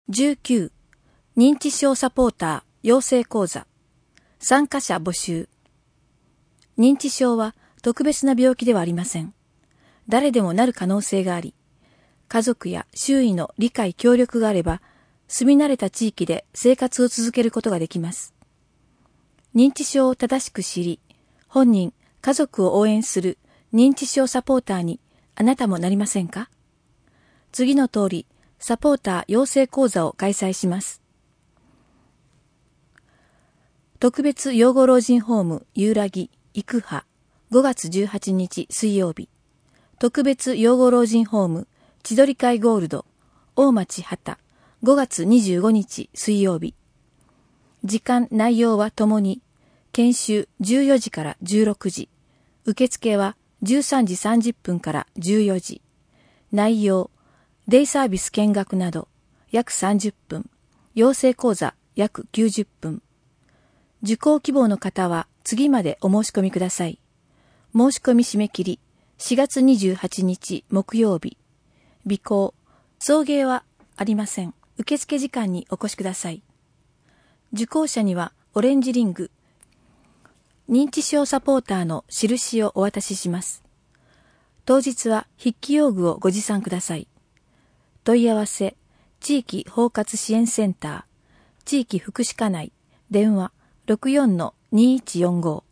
19. 認知症サポーター養成講座参加者募集。認知症は特別な病気ではありません。誰でもなる可能性があり、家族や周囲の理解協力があれば、住み慣れた地域で生活を続けることができます。認知症を正しく知り、本人、家族を応援する認知症サポーターにあなたもなりませんか？次の通り、サポーター養成講座を開催します。特別養護老人ホームゆうらぎ育派5月18日水曜日。特別養護老人ホーム千鳥会ゴールド大町畑5月25日水曜日。時間内容はともに研修14時から16時。受付は13時30分から14時。内容デイサービス見学など約30分。養成講座約90分。受講希望の方は次までお申し込みください。申し込み締め切り4月28日木曜日。備考、送迎はありません。受付時間にお越しください。受講者にはオレンジリング、認知症サポーターの印をお渡しします。当日は筆記用具をご持参ください。問い合わせ、地域包括支援センター、地域福祉課内、電話、64-2145